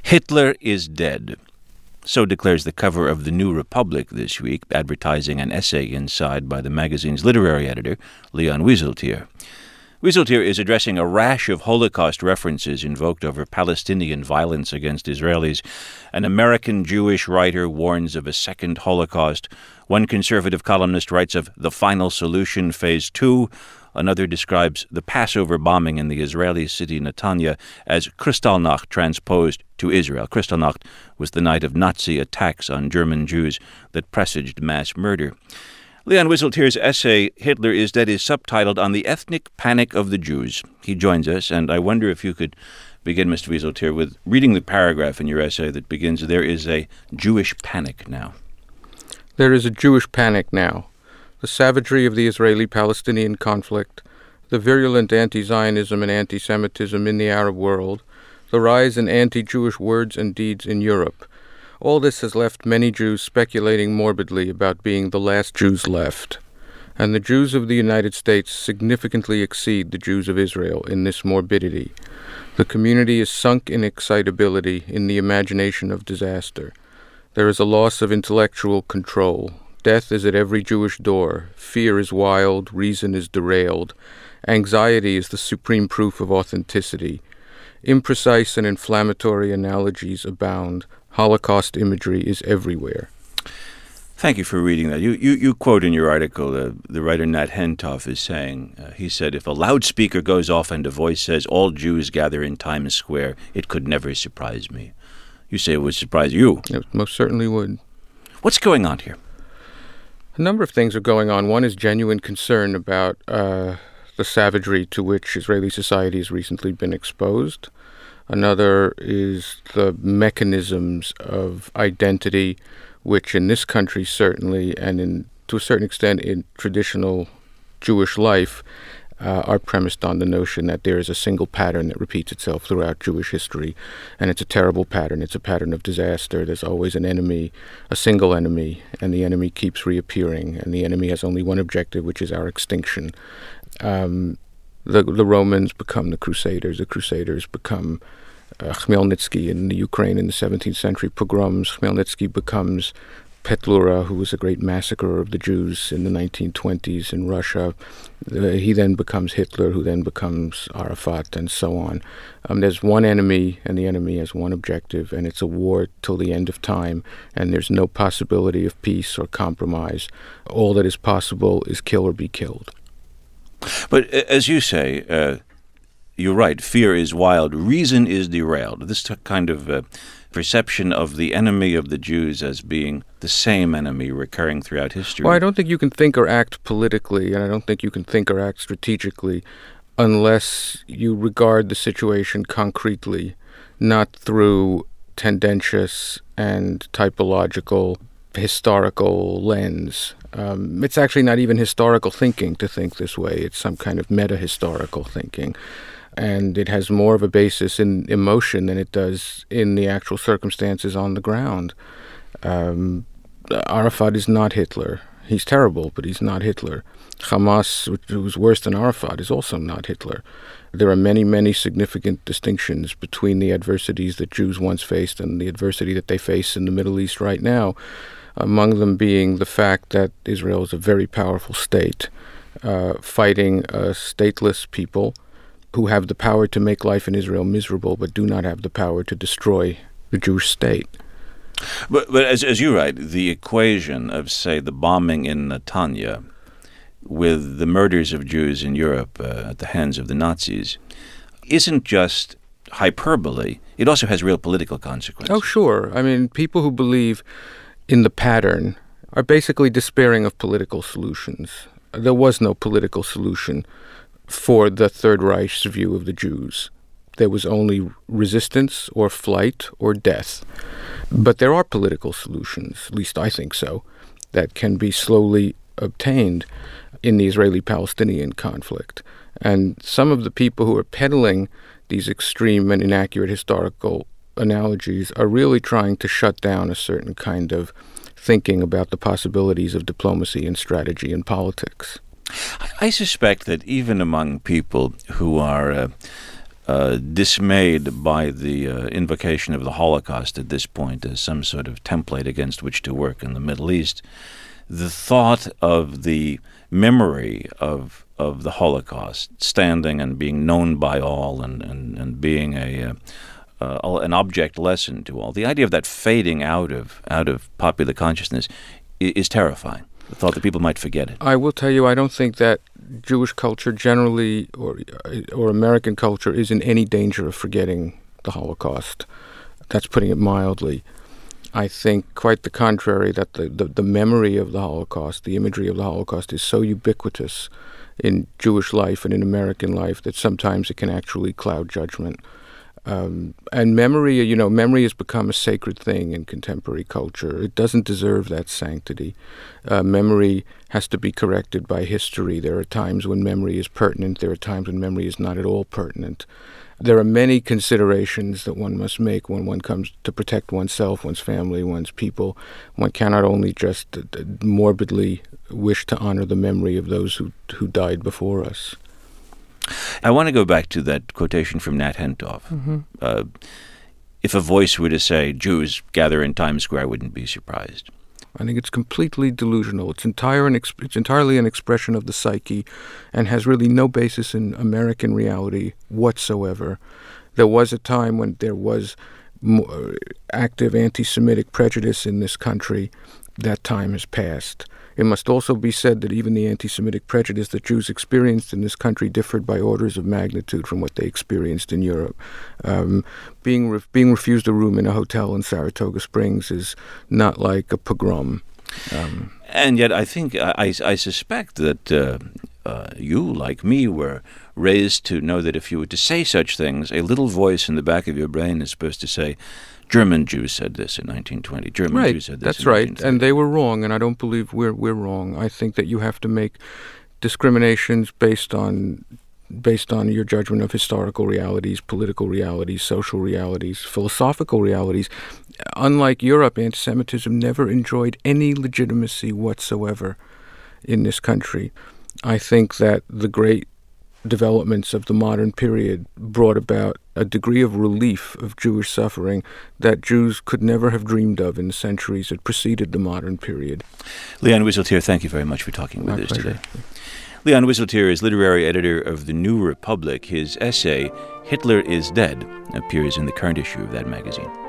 Hitler is dead. So declares the cover of the New Republic this week, advertising an essay inside by the magazine's literary editor, Leon Wieseltier. Wieseltier is addressing a rash of Holocaust references invoked over Palestinian violence against Israelis. An American Jewish writer warns of a second Holocaust. One conservative columnist writes of the final solution, phase 2. Another describes the Passover bombing in the Israeli city Netanya as Kristallnacht transposed to Israel. Kristallnacht was the night of Nazi attacks on German Jews that presaged mass murder. Leon Wieseltier's essay, Hitler is Dead, is subtitled On the Ethnic Panic of the Jews. He joins us, and I wonder if you could begin, Mr. Wieseltier, with reading the paragraph in your essay that begins, There is a Jewish panic now. There is a Jewish panic now. The savagery of the Israeli-Palestinian conflict, the virulent anti-Zionism and anti-Semitism in the Arab world, the rise in anti-Jewish words and deeds in Europe. All this has left many Jews speculating morbidly about being the last Jews left. And the Jews of the United States significantly exceed the Jews of Israel in this morbidity. The community is sunk in excitability, in the imagination of disaster. There is a loss of intellectual control. Death is at every Jewish door. Fear is wild. Reason is derailed. Anxiety is the supreme proof of authenticity. Imprecise and inflammatory analogies abound. Holocaust imagery is everywhere. Thank you for reading that. You quote in your article, the writer Nat Hentoff is saying, he said, if a loudspeaker goes off and a voice says, all Jews gather in Times Square, it could never surprise me. You say it would surprise you. It most certainly would. What's going on here? A number of things are going on. One is genuine concern about the savagery to which Israeli society has recently been exposed. Another is the mechanisms of identity, which in this country certainly, and to a certain extent in traditional Jewish life, are premised on the notion that there is a single pattern that repeats itself throughout Jewish history, and it's a terrible pattern. It's a pattern of disaster. There's always an enemy, a single enemy, and the enemy keeps reappearing, and the enemy has only one objective, which is our extinction. The Romans become the Crusaders become Khmelnytsky in the Ukraine in the 17th century pogroms. Khmelnytsky becomes Petlura, who was a great massacrer of the Jews in the 1920s in Russia. He then becomes Hitler, who then becomes Arafat, and so on. There's one enemy, and the enemy has one objective, and it's a war till the end of time, and there's no possibility of peace or compromise. All that is possible is kill or be killed. But as you say, you're right, fear is wild, reason is derailed. This kind of perception of the enemy of the Jews as being the same enemy recurring throughout history. Well, I don't think you can think or act politically, and I don't think you can think or act strategically unless you regard the situation concretely, not through tendentious and typological historical lens. It's actually not even historical thinking to think this way. It's some kind of meta-historical thinking. And it has more of a basis in emotion than it does in the actual circumstances on the ground. Arafat is not Hitler. He's terrible, but he's not Hitler. Hamas, who's worse than Arafat, is also not Hitler. There are many, many significant distinctions between the adversities that Jews once faced and the adversity that they face in the Middle East right now, among them being the fact that Israel is a very powerful state, fighting a stateless people who have the power to make life in Israel miserable, but do not have the power to destroy the Jewish state. But as you write, the equation of, say, the bombing in Netanya with the murders of Jews in Europe at the hands of the Nazis isn't just hyperbole. It also has real political consequences. Oh, sure. I mean, people who believe in the pattern are basically despairing of political solutions. There was no political solution for the Third Reich's view of the Jews. There was only resistance or flight or death. But there are political solutions, at least I think so, that can be slowly obtained in the Israeli-Palestinian conflict. And some of the people who are peddling these extreme and inaccurate historical analogies are really trying to shut down a certain kind of thinking about the possibilities of diplomacy and strategy and politics. I suspect that even among people who are dismayed by the invocation of the Holocaust at this point as some sort of template against which to work in the Middle East, the thought of the memory of the Holocaust standing and being known by all and being an object lesson to all, the idea of that fading out of popular consciousness is terrifying. The thought that people might forget it. I will tell you, I don't think that Jewish culture generally or American culture is in any danger of forgetting the Holocaust. That's putting it mildly. I think quite the contrary, that the memory of the Holocaust, the imagery of the Holocaust is so ubiquitous in Jewish life and in American life that sometimes it can actually cloud judgment. And memory has become a sacred thing in contemporary culture. It doesn't deserve that sanctity. Memory has to be corrected by history. There are times when memory is pertinent. There are times when memory is not at all pertinent. There are many considerations that one must make when one comes to protect oneself, one's family, one's people. One cannot only just morbidly wish to honor the memory of those who died before us. I want to go back to that quotation from Nat Hentoff. If a voice were to say, Jews gather in Times Square, I wouldn't be surprised. I think it's completely delusional. It's entirely an expression of the psyche and has really no basis in American reality whatsoever. There was a time when there was active anti-Semitic prejudice in this country. That time has passed. It must also be said that even the anti-Semitic prejudice that Jews experienced in this country differed by orders of magnitude from what they experienced in Europe. Being refused a room in a hotel in Saratoga Springs is not like a pogrom. And yet I think, I suspect that you, like me, were raised to know that if you were to say such things, a little voice in the back of your brain is supposed to say, German Jews said this in 1920. German Jews said this that's in right. 1930. And they were wrong, and I don't believe we're wrong. I think that you have to make discriminations based on your judgment of historical realities, political realities, social realities, philosophical realities. Unlike Europe, anti-Semitism never enjoyed any legitimacy whatsoever in this country. I think that the great developments of the modern period brought about a degree of relief of Jewish suffering that Jews could never have dreamed of in the centuries that preceded the modern period. Leon Wieseltier, thank you very much for talking with us today. Leon Wieseltier is literary editor of The New Republic. His essay, Hitler is Dead, appears in the current issue of that magazine.